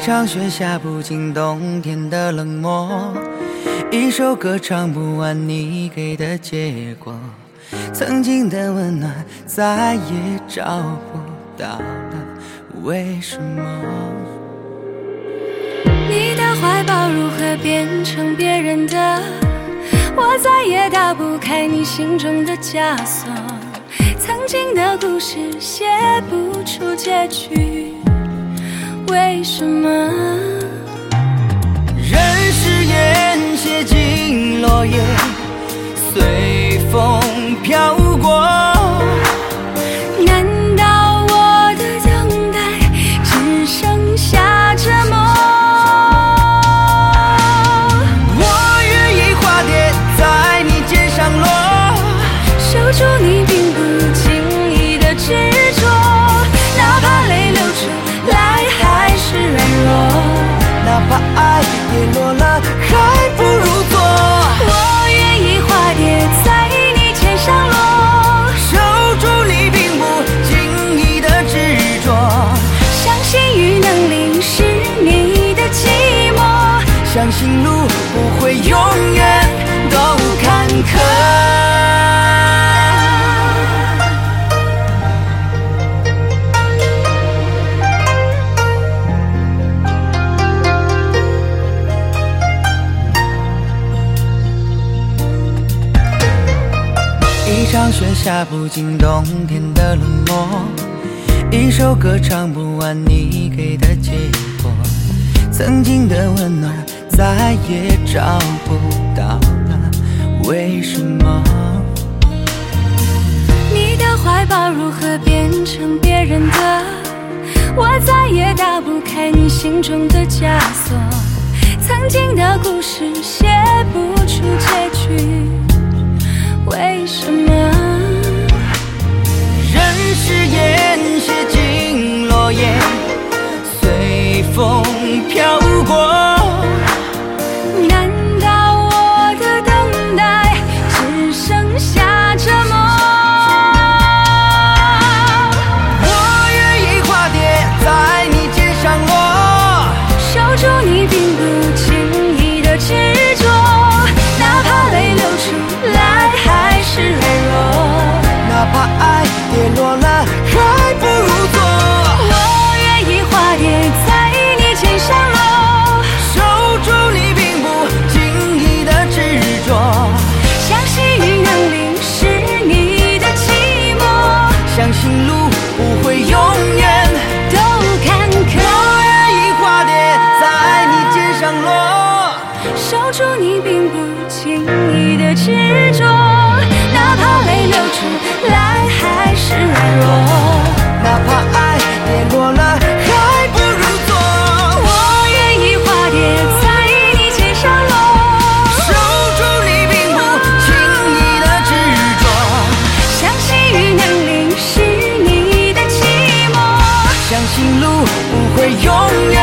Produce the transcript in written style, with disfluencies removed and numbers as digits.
场雪下不尽冬天的冷漠，一首歌唱不完你给的结果，曾经的温暖再也找不到了，为什么？ 你的怀抱如何变成别人的？我再也打不开你心中的枷锁，曾经的故事写不出结局，为什么？ 任誓言写进落叶，随风飘过。 难道我的等待只剩下折磨？ 我愿意化蝶在你肩上落， 守住你并不经意的执着，哪怕泪流出来还是软弱， 哪怕爱跌落了还不如做。 我愿意化蝶在你肩上落， 守住你并不经意的执着， 相信雨能淋湿你的寂寞， 相信路不会永远都坎坷。一场雪下不尽冬天的冷漠，一首歌唱不完你给的结果，曾经的温暖再也找不到了，为什么？ 你的怀抱如何变成别人的？我再也打不开你心中的枷锁，曾经的故事写不出结局，为什么？ 任誓言写进落叶，随风飘过。 难道我的等待只剩下折磨？ 我愿意化蝶在你肩上落， 守住你并不经意的执着，哪怕泪流出来还是软弱， 哪怕爱跌落了还不如做。 我愿意化蝶在你肩上落， 守住你并不经意的执着， 相信雨能淋湿你的寂寞， 相信路不会永远都坎坷。 我愿意化蝶在你肩上落， 守住你并不经意的执着，哪怕泪流出来还是软弱， 哪怕爱跌落了还不如做。 我愿意化蝶在你肩上落， 守住你并不经意的执着， 相信雨能淋湿你的寂寞， 相信路不会永远